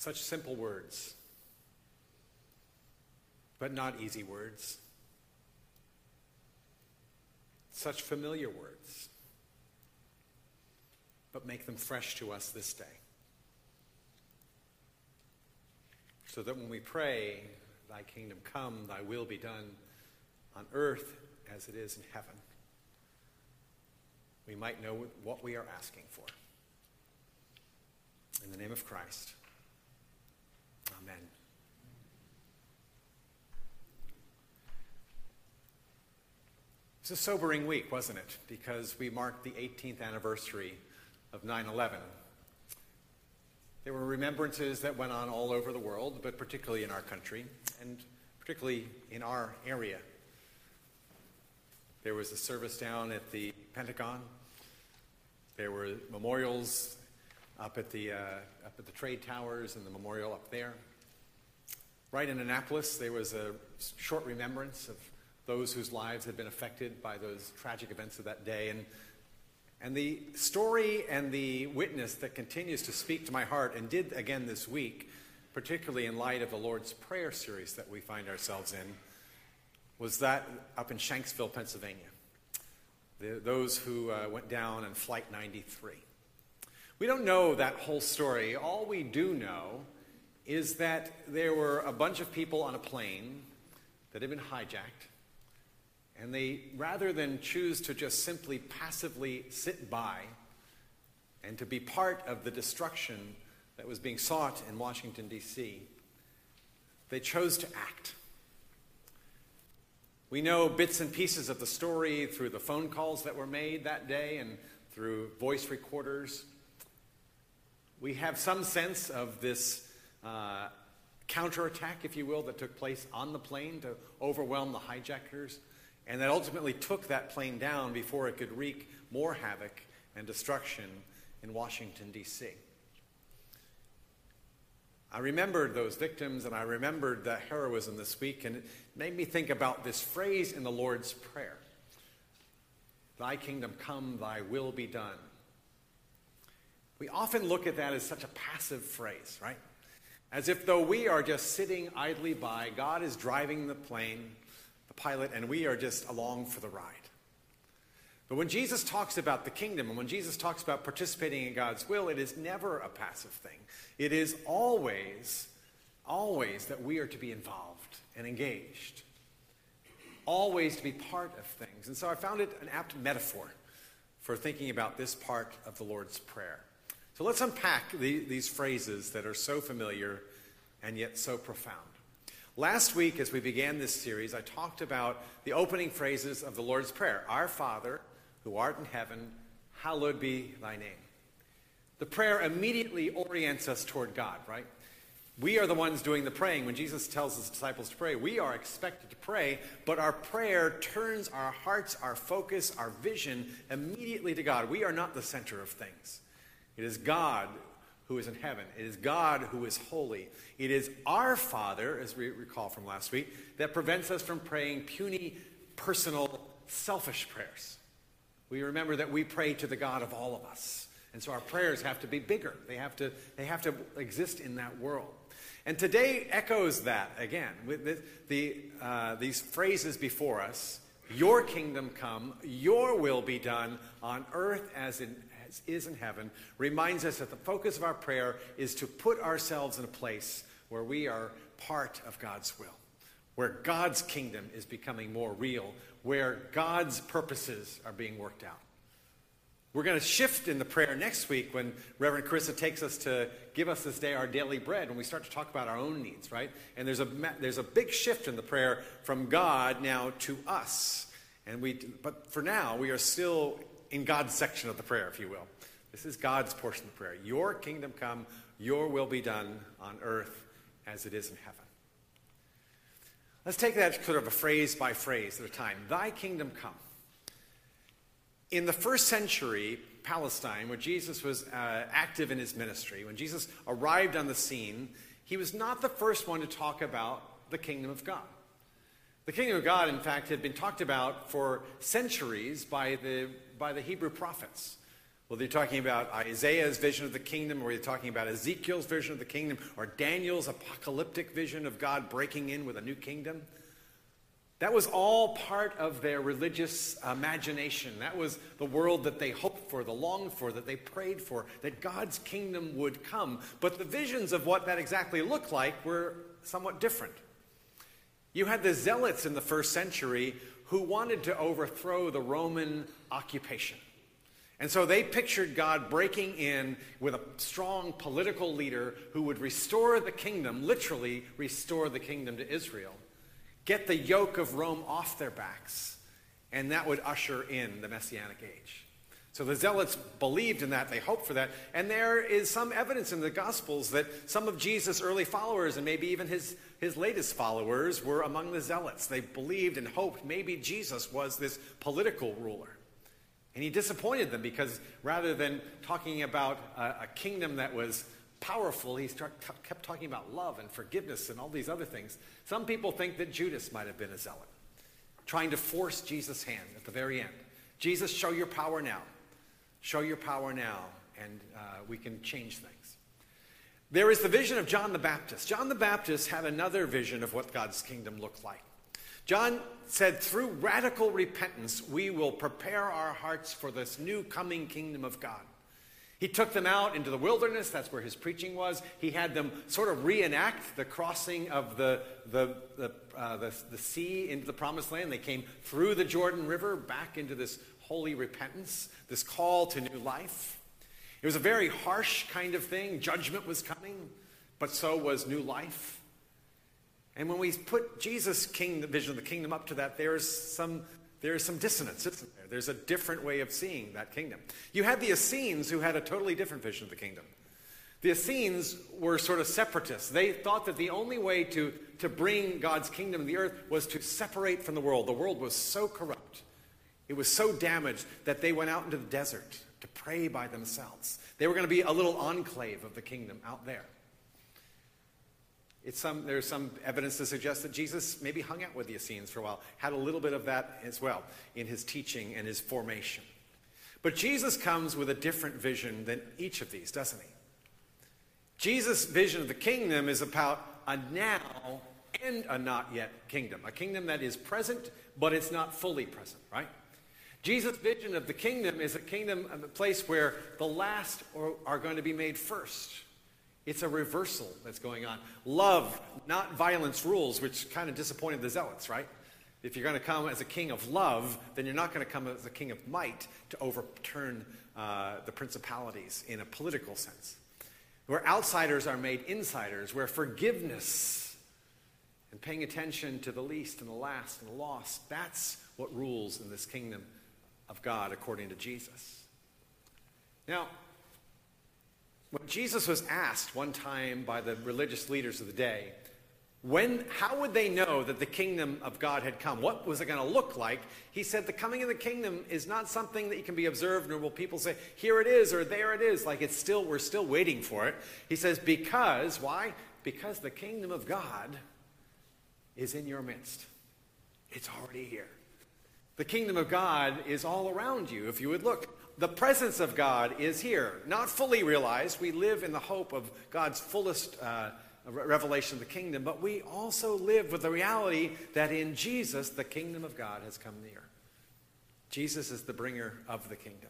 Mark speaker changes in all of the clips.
Speaker 1: Such simple words, but not easy words. Such familiar words, but make them fresh to us this day. So that when we pray, thy kingdom come, thy will be done on earth as it is in heaven, we might know what we are asking for. In the name of Christ, amen. It was a sobering week, wasn't it? Because we marked the 18th anniversary of 9/11. There were remembrances that went on all over the world, but particularly in our country, and particularly in our area. There was a service down at the Pentagon. There were memorials up at the trade towers and the memorial up there. Right in Annapolis, there was a short remembrance of those whose lives had been affected by those tragic events of that day. And the story and the witness that continues to speak to my heart, and did again this week, particularly in light of the Lord's Prayer series that we find ourselves in, was that up in Shanksville, Pennsylvania. Those who went down in Flight 93. We don't know that whole story. All we do know is that there were a bunch of people on a plane that had been hijacked, and they, rather than choose to just simply passively sit by and to be part of the destruction that was being sought in Washington, D.C., they chose to act. We know bits and pieces of the story through the phone calls that were made that day and through voice recorders. We have some sense of this counterattack, if you will, that took place on the plane to overwhelm the hijackers, and that ultimately took that plane down before it could wreak more havoc and destruction in Washington, D.C. I remembered those victims, and I remembered that heroism this week, and it made me think about this phrase in the Lord's Prayer. Thy kingdom come, thy will be done. We often look at that as such a passive phrase, right? As if though we are just sitting idly by, God is driving the plane, the pilot, and we are just along for the ride. But when Jesus talks about the kingdom, and when Jesus talks about participating in God's will, it is never a passive thing. It is always that we are to be involved and engaged. Always to be part of things. And so I found it an apt metaphor for thinking about this part of the Lord's Prayer. So let's unpack these phrases that are so familiar and yet so profound. Last week, as we began this series, I talked about the opening phrases of the Lord's Prayer. Our Father, who art in heaven, hallowed be thy name. The prayer immediately orients us toward God, right? We are the ones doing the praying. When Jesus tells his disciples to pray, we are expected to pray, but our prayer turns our hearts, our focus, our vision immediately to God. We are not the center of things. It is God who is in heaven. It is God who is holy. It is our Father, as we recall from last week, that prevents us from praying puny, personal, selfish prayers. We remember that we pray to the God of all of us. And so our prayers have to be bigger. They have to exist in that world. And today echoes that again with these phrases before us. Your kingdom come, your will be done on earth as is in heaven, reminds us that the focus of our prayer is to put ourselves in a place where we are part of God's will, where God's kingdom is becoming more real, where God's purposes are being worked out. We're going to shift in the prayer next week when Reverend Carissa takes us to give us this day our daily bread, when we start to talk about our own needs, right? And there's a big shift in the prayer from God now to us. But for now, we are still in God's section of the prayer, if you will. This is God's portion of the prayer. Your kingdom come, your will be done on earth as it is in heaven. Let's take that sort of a phrase by phrase at a time. Thy kingdom come. In the first century, Palestine, where Jesus was active in his ministry, when Jesus arrived on the scene, he was not the first one to talk about the kingdom of God. The kingdom of God, in fact, had been talked about for centuries by the Hebrew prophets. whether you're talking about Isaiah's vision of the kingdom, or you're talking about Ezekiel's vision of the kingdom, or Daniel's apocalyptic vision of God breaking in with a new kingdom, that was all part of their religious imagination. That was the world that they hoped for, the longed for, that they prayed for, that God's kingdom would come. But the visions of what that exactly looked like were somewhat different. You had the zealots in the first century who wanted to overthrow the Roman occupation. And so they pictured God breaking in with a strong political leader who would restore the kingdom, literally restore the kingdom to Israel, get the yoke of Rome off their backs, and that would usher in the Messianic age. So the zealots believed in that, they hoped for that, and there is some evidence in the Gospels that some of Jesus' early followers, and maybe even his latest followers, were among the zealots. They believed and hoped maybe Jesus was this political ruler. And he disappointed them because rather than talking about a kingdom that was powerful, he kept talking about love and forgiveness and all these other things. Some people think that Judas might have been a zealot, trying to force Jesus' hand at the very end. Jesus, show your power now. Show your power now, and we can change things. There is the vision of John the Baptist. John the Baptist had another vision of what God's kingdom looked like. John said, through radical repentance, we will prepare our hearts for this new coming kingdom of God. He took them out into the wilderness. That's where his preaching was. He had them sort of reenact the crossing of the sea into the promised land. They came through the Jordan River back into this holy repentance, this call to new life. It was a very harsh kind of thing. Judgment was coming, but so was new life. And when we put Jesus' the vision of the kingdom up to that, there is some dissonance, isn't there? There's a different way of seeing that kingdom. You had the Essenes who had a totally different vision of the kingdom. The Essenes were sort of separatists. They thought that the only way to bring God's kingdom to the earth was to separate from the world. The world was so corrupt. It was so damaged that they went out into the desert to pray by themselves. They were going to be a little enclave of the kingdom out there. There's some evidence to suggest that Jesus maybe hung out with the Essenes for a while, had a little bit of that as well in his teaching and his formation. But Jesus comes with a different vision than each of these, doesn't he? Jesus' vision of the kingdom is about a now and a not yet kingdom, a kingdom that is present, but it's not fully present, right? Jesus' vision of the kingdom is a kingdom, a place where the last are going to be made first. It's a reversal that's going on. Love, not violence, rules, which kind of disappointed the zealots, right? If you're going to come as a king of love, then you're not going to come as a king of might to overturn the principalities in a political sense. Where outsiders are made insiders, where forgiveness and paying attention to the least and the last and the lost, that's what rules in this kingdom of God according to Jesus. Now, when Jesus was asked one time by the religious leaders of the day, how would they know that the kingdom of God had come? What was it going to look like? He said the coming of the kingdom is not something that can be observed, nor will people say, here it is, or there it is, like we're still waiting for it. He says, why? Because the kingdom of God is in your midst. It's already here. The kingdom of God is all around you, if you would look. The presence of God is here, not fully realized. We live in the hope of God's fullest revelation of the kingdom, but we also live with the reality that in Jesus, the kingdom of God has come near. Jesus is the bringer of the kingdom.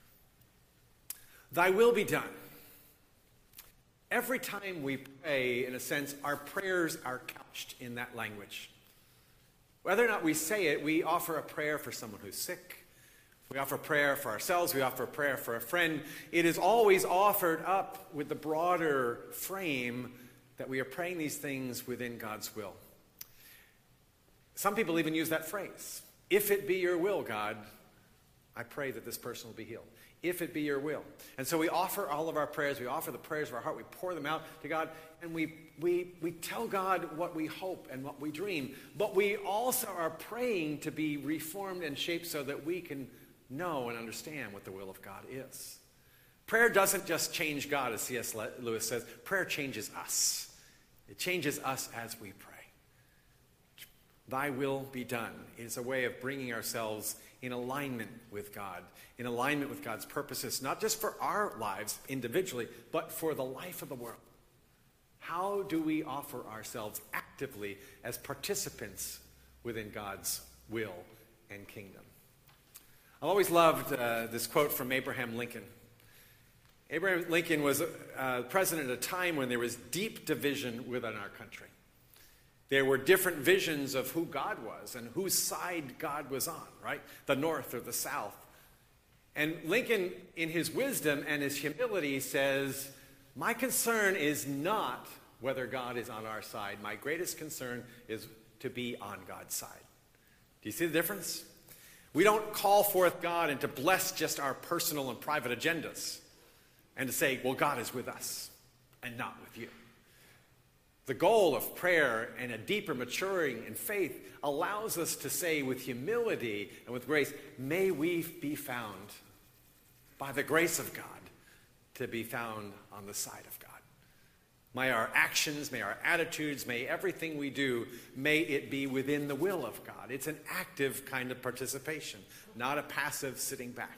Speaker 1: Thy will be done. Every time we pray, in a sense, our prayers are couched in that language. Whether or not we say it, we offer a prayer for someone who's sick. We offer prayer for ourselves. We offer prayer for a friend. It is always offered up with the broader frame that we are praying these things within God's will. Some people even use that phrase. If it be your will, God, I pray that this person will be healed. If it be your will. And so we offer all of our prayers. We offer the prayers of our heart. We pour them out to God. And we tell God what we hope and what we dream. But we also are praying to be reformed and shaped so that we can know and understand what the will of God is. Prayer doesn't just change God, as C.S. Lewis says. Prayer changes us. It changes us as we pray. Thy will be done is a way of bringing ourselves in alignment with God, in alignment with God's purposes, not just for our lives individually, but for the life of the world. How do we offer ourselves actively as participants within God's will and kingdom? I've always loved this quote from Abraham Lincoln. Abraham Lincoln was president at a time when there was deep division within our country. There were different visions of who God was and whose side God was on, right? The North or the South. And Lincoln, in his wisdom and his humility, says, my concern is not whether God is on our side. My greatest concern is to be on God's side. Do you see the difference? We don't call forth God and to bless just our personal and private agendas and to say, well, God is with us and not with you. The goal of prayer and a deeper maturing in faith allows us to say with humility and with grace, may we be found, by the grace of God, to be found on the side of God. May our actions, may our attitudes, may everything we do, may it be within the will of God. It's an active kind of participation, not a passive sitting back.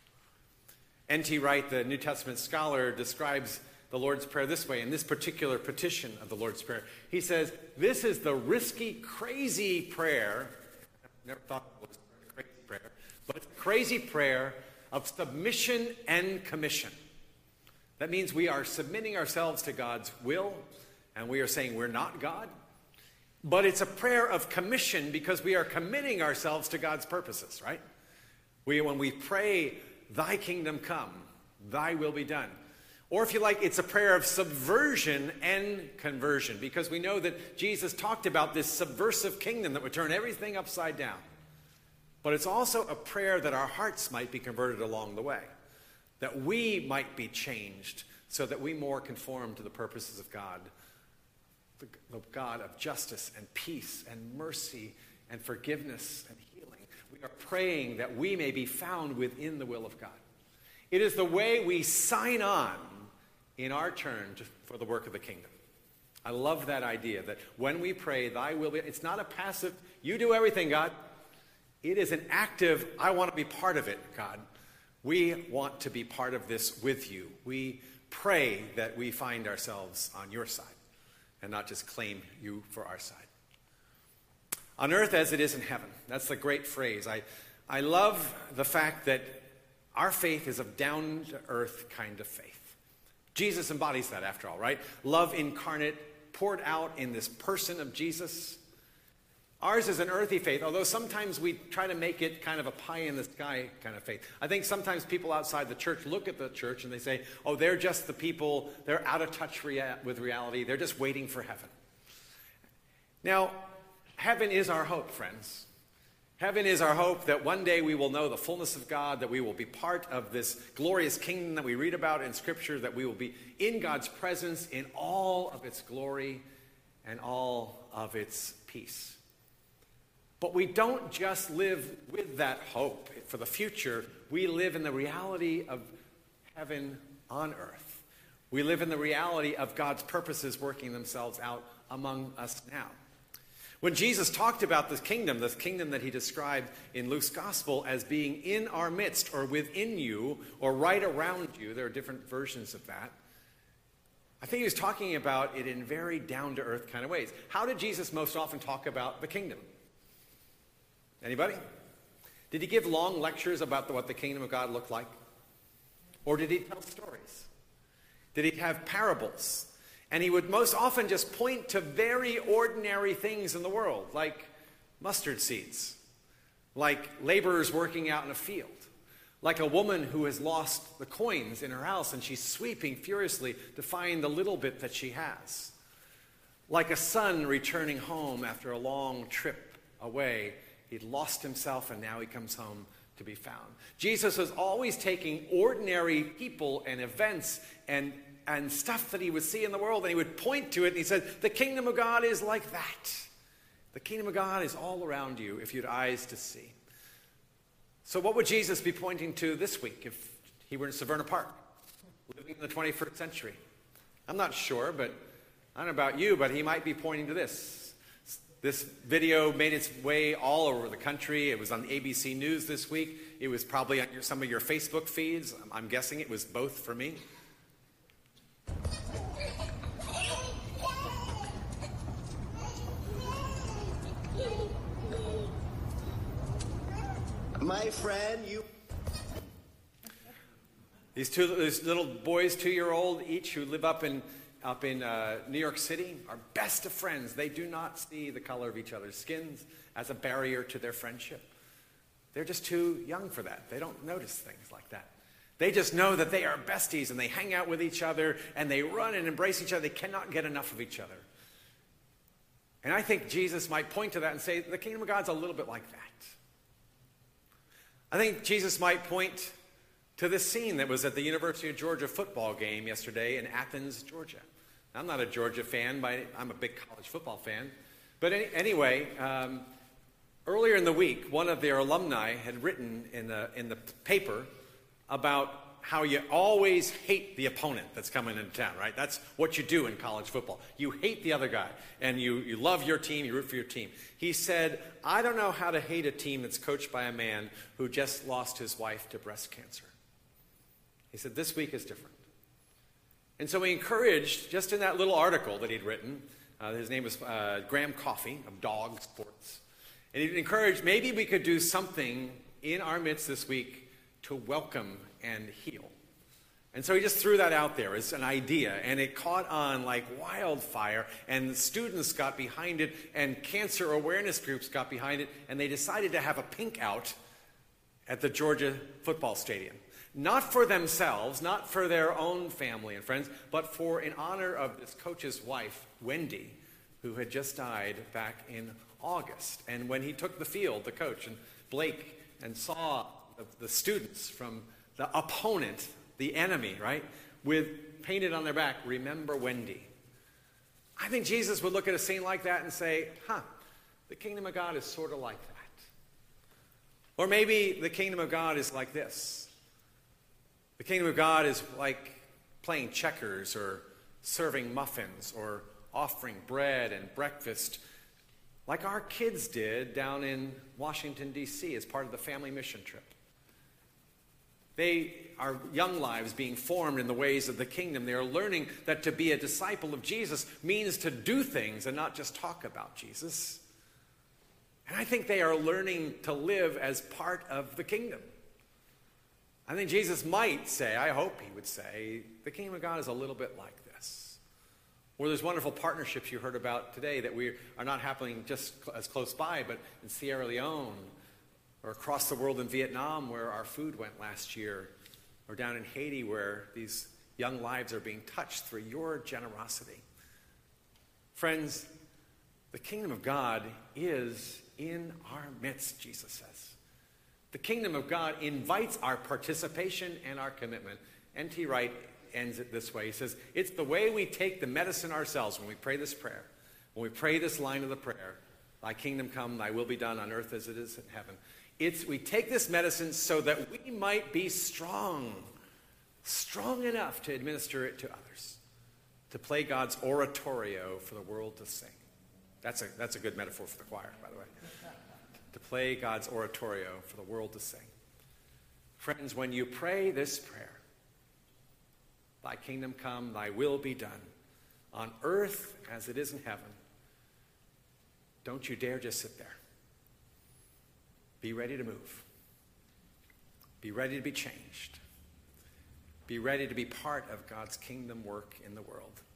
Speaker 1: N.T. Wright, the New Testament scholar, describes the Lord's Prayer this way, in this particular petition of the Lord's Prayer. He says, this is the risky, crazy prayer. I never thought it was a crazy prayer, but it's a crazy prayer of submission and commission. That means we are submitting ourselves to God's will, and we are saying we're not God. But it's a prayer of commission because we are committing ourselves to God's purposes, right? When we pray, thy kingdom come, thy will be done. Or if you like, it's a prayer of subversion and conversion, because we know that Jesus talked about this subversive kingdom that would turn everything upside down. But it's also a prayer that our hearts might be converted along the way, that we might be changed so that we more conform to the purposes of God, the God of justice and peace and mercy and forgiveness and healing. We are praying that we may be found within the will of God. It is the way we sign on in our turn for the work of the kingdom. I love that idea that when we pray, thy will be, it's not a passive, you do everything, God. It is an active, I want to be part of it, God. We want to be part of this with you. We pray that we find ourselves on your side and not just claim you for our side. On earth as it is in heaven. That's the great phrase. I love the fact that our faith is a down-to-earth kind of faith. Jesus embodies that, after all, right? Love incarnate, poured out in this person of Jesus. Ours is an earthy faith, although sometimes we try to make it kind of a pie-in-the-sky kind of faith. I think sometimes people outside the church look at the church and they say, oh, they're just the people, they're out of touch with reality, they're just waiting for heaven. Now, heaven is our hope, friends. Heaven is our hope that one day we will know the fullness of God, that we will be part of this glorious kingdom that we read about in Scripture, that we will be in God's presence in all of its glory and all of its peace. But we don't just live with that hope for the future. We live in the reality of heaven on earth. We live in the reality of God's purposes working themselves out among us now. When Jesus talked about the kingdom that he described in Luke's gospel as being in our midst or within you or right around you, there are different versions of that. I think he was talking about it in very down-to-earth kind of ways. How did Jesus most often talk about the kingdom? Anybody? Did he give long lectures about what the kingdom of God looked like? Or did he tell stories? Did he have parables? And he would most often just point to very ordinary things in the world, like mustard seeds, like laborers working out in a field, like a woman who has lost the coins in her house and she's sweeping furiously to find the little bit that she has, like a son returning home after a long trip away. He'd lost himself and now he comes home to be found. Jesus was always taking ordinary people and events and stuff that he would see in the world, and he would point to it, and he said, the kingdom of God is like that. The kingdom of God is all around you if you had eyes to see. So what would Jesus be pointing to this week if he were in Severna Park, living in the 21st century? I'm not sure, but I don't know about you, but he might be pointing to this. This video made its way all over the country. It was on ABC News this week. It was probably on some of your Facebook feeds. I'm guessing it was both for me.
Speaker 2: My friend, you...
Speaker 1: These little boys, 2-year-old each, who live up in New York City, are best of friends. They do not see the color of each other's skins as a barrier to their friendship. They're just too young for that. They don't notice things like that. They just know that they are besties, and they hang out with each other, and they run and embrace each other. They cannot get enough of each other. And I think Jesus might point to that and say, the kingdom of God's a little bit like that. I think Jesus might point to this scene that was at the University of Georgia football game yesterday in Athens, Georgia. I'm not a Georgia fan, but I'm a big college football fan. But anyway, earlier in the week, one of their alumni had written in the paper about how you always hate the opponent that's coming into town, right? That's what you do in college football. You hate the other guy, and you love your team, you root for your team. He said, I don't know how to hate a team that's coached by a man who just lost his wife to breast cancer. He said, this week is different. And so he encouraged, just in that little article that he'd written, his name was Graham Coffey of Dog Sports, and he encouraged maybe we could do something in our midst this week to welcome and heal. And so he just threw that out there as an idea, and it caught on like wildfire, and the students got behind it, and cancer awareness groups got behind it, and they decided to have a pink out at the Georgia football stadium. Not for themselves, not for their own family and friends, but in honor of this coach's wife, Wendy, who had just died back in August. And when he took the field, the coach, and Blake, and saw the students from the opponent, the enemy, right, with painted on their back, remember Wendy. I think Jesus would look at a scene like that and say, the kingdom of God is sort of like that. Or maybe the kingdom of God is like this. The kingdom of God is like playing checkers or serving muffins or offering bread and breakfast like our kids did down in Washington, D.C. as part of the family mission trip. They are young lives being formed in the ways of the kingdom. They are learning that to be a disciple of Jesus means to do things and not just talk about Jesus. And I think they are learning to live as part of the kingdom. I think Jesus might say, I hope he would say, the kingdom of God is a little bit like this. Or there's wonderful partnerships you heard about today that we are not happening just as close by, but in Sierra Leone, or across the world in Vietnam where our food went last year, or down in Haiti where these young lives are being touched through your generosity. Friends, the kingdom of God is in our midst, Jesus says. The kingdom of God invites our participation and our commitment. N.T. Wright ends it this way. He says, it's the way we take the medicine ourselves when we pray this prayer, when we pray this line of the prayer, thy kingdom come, thy will be done on earth as it is in heaven. We take this medicine so that we might be strong enough to administer it to others, to play God's oratorio for the world to sing. That's a good metaphor for the choir, by the way. To play God's oratorio for the world to sing. Friends, when you pray this prayer, thy kingdom come, thy will be done, on earth as it is in heaven, don't you dare just sit there. Be ready to move. Be ready to be changed. Be ready to be part of God's kingdom work in the world.